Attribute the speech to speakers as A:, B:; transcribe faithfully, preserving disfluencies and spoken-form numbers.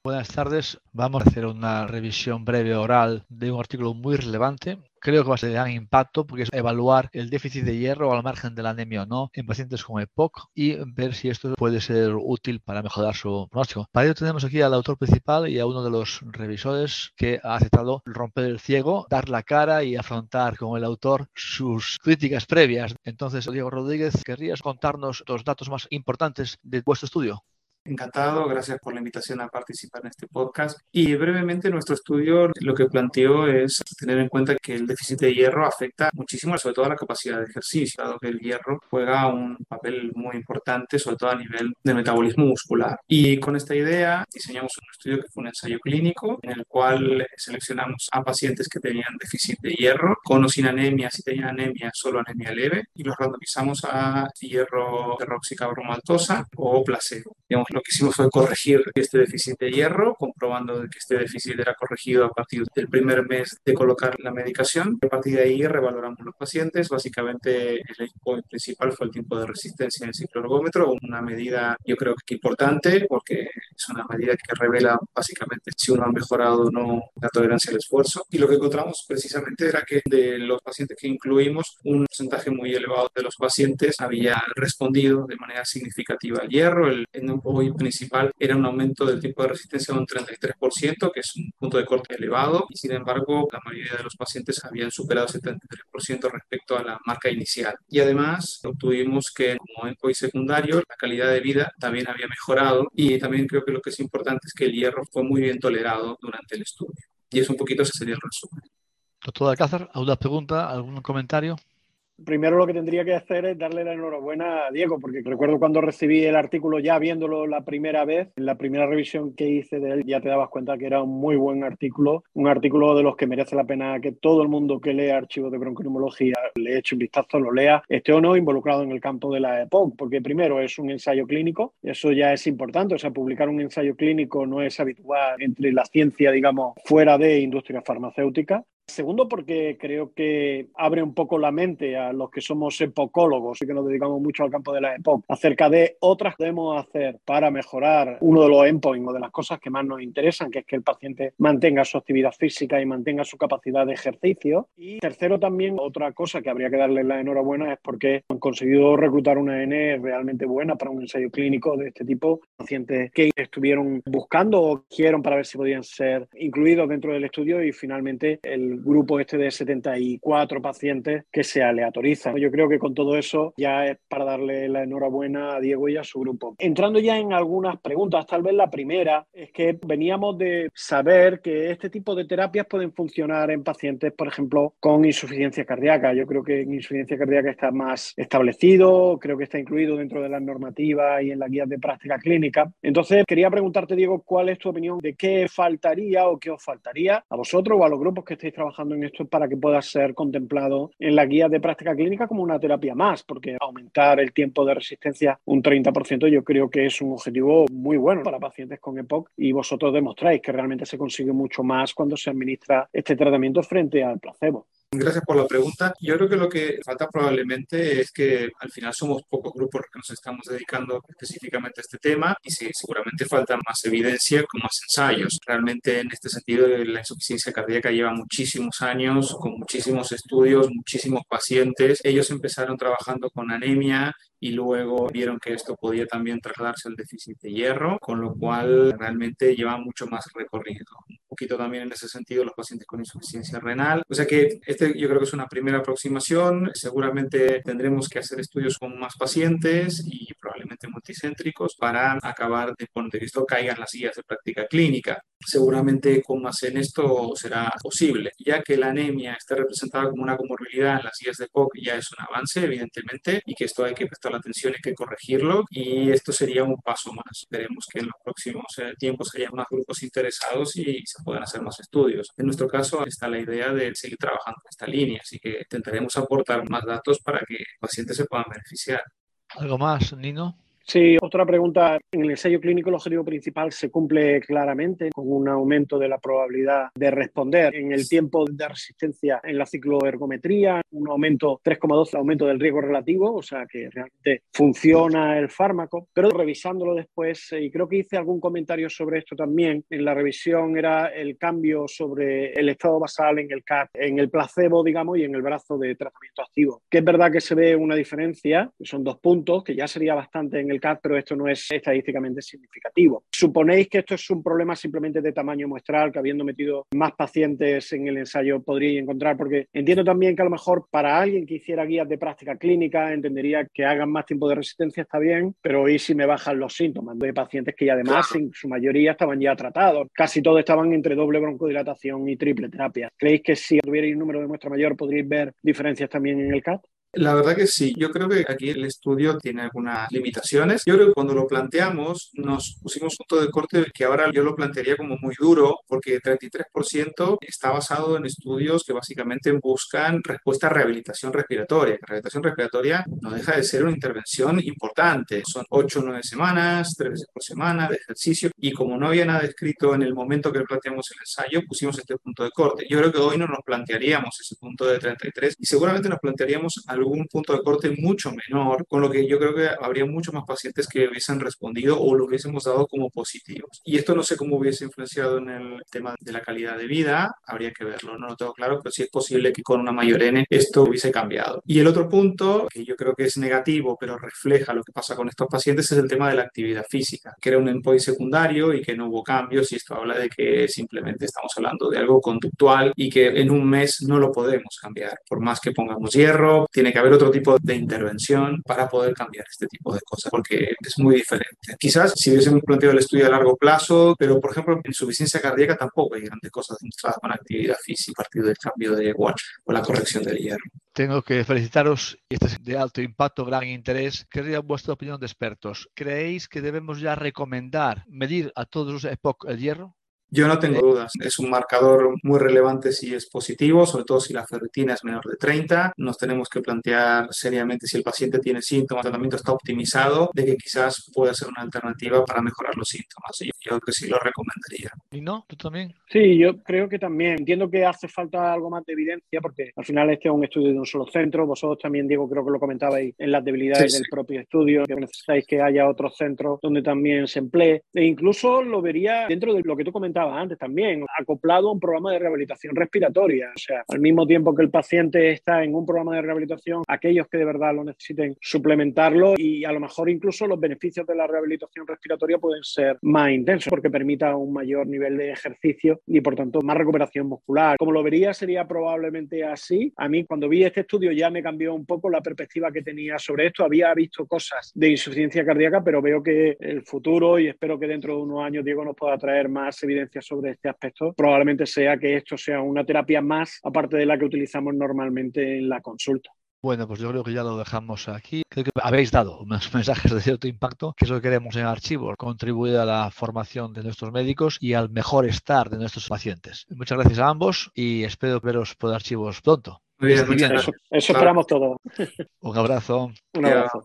A: Buenas tardes. Vamos a hacer una revisión breve oral de un artículo muy relevante. Creo que va a ser de gran impacto porque es evaluar el déficit de hierro al margen de la anemia o no en pacientes con E P O C y ver si esto puede ser útil para mejorar su pronóstico. Para ello tenemos aquí al autor principal y a uno de los revisores que ha aceptado romper el ciego, dar la cara y afrontar con el autor sus críticas previas. Entonces, Diego Rodríguez, ¿querrías contarnos los datos más importantes de vuestro estudio?
B: Encantado, gracias por la invitación a participar en este podcast. Y brevemente, nuestro estudio lo que planteó es tener en cuenta que el déficit de hierro afecta muchísimo, sobre todo a la capacidad de ejercicio, dado que el hierro juega un papel muy importante, sobre todo a nivel del metabolismo muscular. Y con esta idea diseñamos un estudio que fue un ensayo clínico en el cual seleccionamos a pacientes que tenían déficit de hierro, con o sin anemia, si tenían anemia, solo anemia leve, y los randomizamos a hierro peroxicarbomaltosa o placebo. Digamos, lo que hicimos fue corregir este déficit de hierro, comprobando que este déficit era corregido a partir del primer mes de colocar la medicación. A partir de ahí revaloramos los pacientes. Básicamente el endpoint principal fue el tiempo de resistencia en el cicloergómetro, una medida yo creo que importante porque es una medida que revela básicamente si uno ha mejorado o no la tolerancia al esfuerzo. Y lo que encontramos precisamente era que de los pacientes que incluimos, un porcentaje muy elevado de los pacientes había respondido de manera significativa al hierro. El endpoint principal era un aumento del tiempo de resistencia de un treinta y tres por ciento, que es un punto de corte elevado, y sin embargo la mayoría de los pacientes habían superado ese treinta y tres por ciento respecto a la marca inicial. Y además obtuvimos que como endpoint secundario la calidad de vida también había mejorado, y también creo que lo que es importante es que el hierro fue muy bien tolerado durante el estudio. Y eso un poquito ese sería el resumen.
A: Doctor Alcázar, ¿alguna pregunta, algún comentario?
C: Primero lo que tendría que hacer es darle la enhorabuena a Diego, porque recuerdo cuando recibí el artículo ya viéndolo la primera vez, en la primera revisión que hice de él, ya te dabas cuenta que era un muy buen artículo, un artículo de los que merece la pena que todo el mundo que lea archivos de bronconeumología le eche un vistazo, lo lea, esté o no involucrado en el campo de la E P O C, porque primero es un ensayo clínico, eso ya es importante, o sea, publicar un ensayo clínico no es habitual entre la ciencia, digamos, fuera de industria farmacéutica. Segundo, porque creo que abre un poco la mente a los que somos epocólogos y que nos dedicamos mucho al campo de la E P O C acerca de otras que podemos hacer para mejorar uno de los endpoints o de las cosas que más nos interesan, que es que el paciente mantenga su actividad física y mantenga su capacidad de ejercicio. Y tercero, también otra cosa que habría que darle la enhorabuena es porque han conseguido reclutar una N realmente buena para un ensayo clínico de este tipo, pacientes que estuvieron buscando o quisieron para ver si podían ser incluidos dentro del estudio y finalmente el grupo este de setenta y cuatro pacientes que se aleatorizan. Yo creo que con todo eso ya es para darle la enhorabuena a Diego y a su grupo. Entrando ya en algunas preguntas, tal vez la primera es que veníamos de saber que este tipo de terapias pueden funcionar en pacientes, por ejemplo, con insuficiencia cardíaca. Yo creo que en insuficiencia cardíaca está más establecido, creo que está incluido dentro de las normativas y en las guías de práctica clínica. Entonces, quería preguntarte, Diego, ¿cuál es tu opinión de qué faltaría o qué os faltaría a vosotros o a los grupos que estáis trabajando en esto para que pueda ser contemplado en la guía de práctica clínica como una terapia más? Porque aumentar el tiempo de resistencia un treinta por ciento yo creo que es un objetivo muy bueno para pacientes con E P O C y vosotros demostráis que realmente se consigue mucho más cuando se administra este tratamiento frente al placebo.
B: Gracias por la pregunta. Yo creo que lo que falta probablemente es que al final somos pocos grupos los que nos estamos dedicando específicamente a este tema y sí, seguramente falta más evidencia con más ensayos. Realmente en este sentido la insuficiencia cardíaca lleva muchísimos años, con muchísimos estudios, muchísimos pacientes. Ellos empezaron trabajando con anemia y luego vieron que esto podía también trasladarse al déficit de hierro, con lo cual realmente lleva mucho más recorrido. Un poquito también en ese sentido los pacientes con insuficiencia renal. O sea que este yo creo que es una primera aproximación. Seguramente tendremos que hacer estudios con más pacientes y probablemente multicéntricos para acabar de poner que esto caiga en las guías de práctica clínica. Seguramente con más en esto será posible, ya que la anemia está representada como una comorbilidad en las guías de E P O C, ya es un avance evidentemente y que esto hay que prestar la atención, hay que corregirlo y esto sería un paso más. Esperemos que en los próximos eh, tiempos haya más grupos interesados y se puedan hacer más estudios. En nuestro caso está la idea de seguir trabajando en esta línea, así que intentaremos aportar más datos para que los pacientes se puedan beneficiar.
A: ¿Algo más, Nino?
C: Sí, otra pregunta. En el ensayo clínico el objetivo principal se cumple claramente con un aumento de la probabilidad de responder en el tiempo de resistencia en la cicloergometría, un aumento tres coma doce, aumento del riesgo relativo, o sea que realmente funciona el fármaco. Pero revisándolo después, y creo que hice algún comentario sobre esto también, en la revisión era el cambio sobre el estado basal en el C A T, en el placebo, digamos, y en el brazo de tratamiento activo. Que es verdad que se ve una diferencia, que son dos puntos, que ya sería bastante en el C A T, pero esto no es estadísticamente significativo. ¿Suponéis que esto es un problema simplemente de tamaño muestral, que habiendo metido más pacientes en el ensayo podríais encontrar? Porque entiendo también que a lo mejor para alguien que hiciera guías de práctica clínica entendería que hagan más tiempo de resistencia, está bien, pero ¿y si me bajan los síntomas? De pacientes que ya además en su mayoría estaban ya tratados, casi todos estaban entre doble broncodilatación y triple terapia. ¿Creéis que si tuvierais un número de muestra mayor podríais ver diferencias también en el C A T?
B: La verdad que sí, yo creo que aquí el estudio tiene algunas limitaciones. Yo creo que cuando lo planteamos nos pusimos un punto de corte que ahora yo lo plantearía como muy duro, porque treinta y tres por ciento está basado en estudios que básicamente buscan respuesta a rehabilitación respiratoria. La rehabilitación respiratoria no deja de ser una intervención importante. Son ocho o nueve semanas, tres veces por semana de ejercicio, y como no había nada escrito en el momento que planteamos el ensayo, pusimos este punto de corte. Yo creo que hoy no nos plantearíamos ese punto de treinta y tres y seguramente nos plantearíamos algún punto de corte mucho menor, con lo que yo creo que habría muchos más pacientes que hubiesen respondido o lo hubiésemos dado como positivos. Y esto no sé cómo hubiese influenciado en el tema de la calidad de vida, habría que verlo, no lo tengo claro, pero sí es posible que con una mayor N esto hubiese cambiado. Y el otro punto, que yo creo que es negativo, pero refleja lo que pasa con estos pacientes, es el tema de la actividad física, que era un endpoint secundario y que no hubo cambios, y esto habla de que simplemente estamos hablando de algo conductual y que en un mes no lo podemos cambiar, por más que pongamos hierro, tiene que haber otro tipo de intervención para poder cambiar este tipo de cosas, porque es muy diferente. Quizás si hubiésemos planteado el estudio a largo plazo, pero por ejemplo en insuficiencia cardíaca tampoco hay grandes cosas demostradas con actividad física a partir del cambio de igual o la corrección del hierro.
A: Tengo que felicitaros, este es de alto impacto, gran interés. Querría vuestra opinión de expertos. ¿Creéis que debemos ya recomendar medir a todos los E P O C el hierro?
B: Yo no tengo dudas, es un marcador muy relevante si es positivo, sobre todo si la ferritina es menor de treinta. Nos tenemos que plantear seriamente si el paciente tiene síntomas, el tratamiento está optimizado, de que quizás pueda ser una alternativa para mejorar los síntomas. Y yo creo que sí lo recomendaría.
A: ¿Y no? ¿Tú también?
C: Sí, yo creo que también. Entiendo que hace falta algo más de evidencia porque al final este es un estudio de un solo centro. Vosotros también, Diego, creo que lo comentabais en las debilidades sí, sí. del propio estudio, que necesitáis que haya otros centros donde también se emplee. E incluso lo vería dentro de lo que tú comentabas antes también, acoplado a un programa de rehabilitación respiratoria. O sea, al mismo tiempo que el paciente está en un programa de rehabilitación, aquellos que de verdad lo necesiten suplementarlo, y a lo mejor incluso los beneficios de la rehabilitación respiratoria pueden ser más intensos porque permita un mayor nivel de ejercicio y por tanto más recuperación muscular. Como lo vería sería probablemente así. A mí cuando vi este estudio ya me cambió un poco la perspectiva que tenía sobre esto. Había visto cosas de insuficiencia cardíaca, pero veo que el futuro, y espero que dentro de unos años Diego nos pueda traer más evidencia sobre este aspecto, probablemente sea que esto sea una terapia más aparte de la que utilizamos normalmente en la consulta.
A: Bueno, pues yo creo que ya lo dejamos aquí. Creo que habéis dado unos mensajes de cierto impacto, que es lo que queremos en Archivos, contribuir a la formación de nuestros médicos y al mejor estar de nuestros pacientes. Muchas gracias a ambos y espero veros por Archivos pronto.
B: Muy bien, muchas gracias.
C: Eso, eso esperamos todos.
A: Un abrazo.
C: Un abrazo.